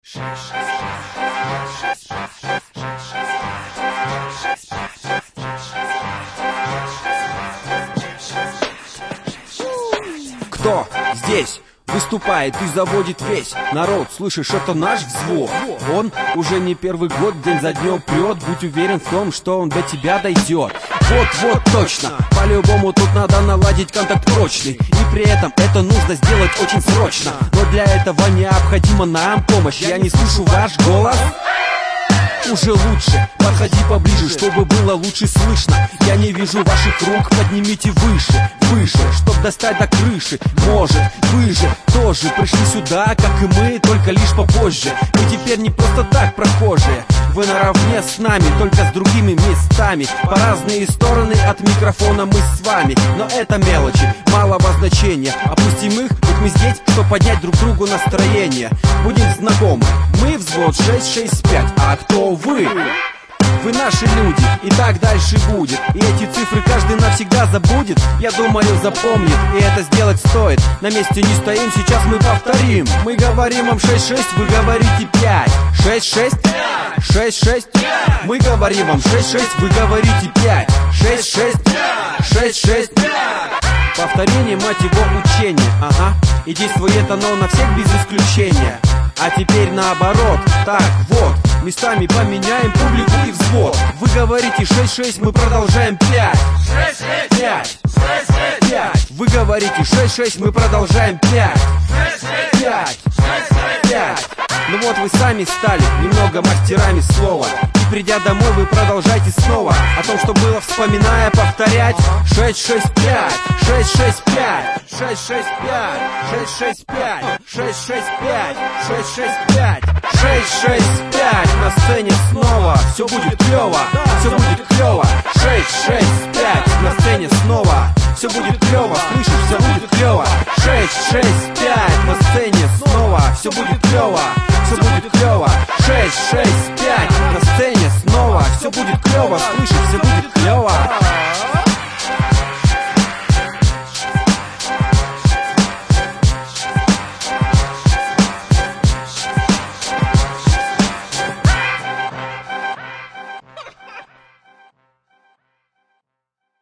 Кто здесь выступает и заводит весь народ? Слышишь, это наш взвод. Он уже не первый год день за днем прет. Будь уверен в том, что он до тебя дойдет. Вот точно, по-любому тут надо наладить контакт прочный. И при этом это нужно сделать очень срочно. Но для этого необходима нам помощь. Я не слышу ваш голос. Уже лучше, подходи поближе, чтобы было лучше слышно. Я не вижу ваших рук, поднимите выше, чтоб достать до крыши. Может, вы же тоже пришли сюда, как и мы, только лишь попозже. Вы теперь не просто так прохожие. Вы наравне с нами, только с другими местами. По разные стороны от микрофона мы с вами. Но это мелочи, малого значения. Опустим их, ведь мы здесь, чтобы поднять друг другу настроение. Будем знакомы, мы взвод 665, а кто вы? Вы наши люди, и так дальше будет. И эти цифры каждый навсегда забудет. Я думаю, запомнит, и это сделать стоит. На месте не стоим, сейчас мы повторим. Мы говорим вам 6-6, вы говорите 5. 6-6, 6-6. Мы говорим вам 6-6, вы говорите 5. 6-6, 6-6. Повторение, мать его, учение. Ага, и действует оно на всех без исключения. А теперь наоборот, так вот, местами поменяем публику и взвод. Вы говорите 6-6, мы продолжаем 5. 5, 5. Вы говорите 6-6, мы продолжаем 5. 5, 5. Ну вот вы сами стали немного мастерами слова. И придя домой, вы продолжайте снова о том, что было, вспоминая, повторять. 6-6-5, 6-6-5, 6-6-5, 6-6-5, 6-6-5, 6-6-5, 6-6-5. На сцене снова все будет клево, все будет клево. 6-6-5. На сцене снова все будет клево, слышишь, все будет клево. 6-6-5. На сцене снова все будет клево, все будет клево. 6-6-5. На сцене снова все будет клево, слышишь, все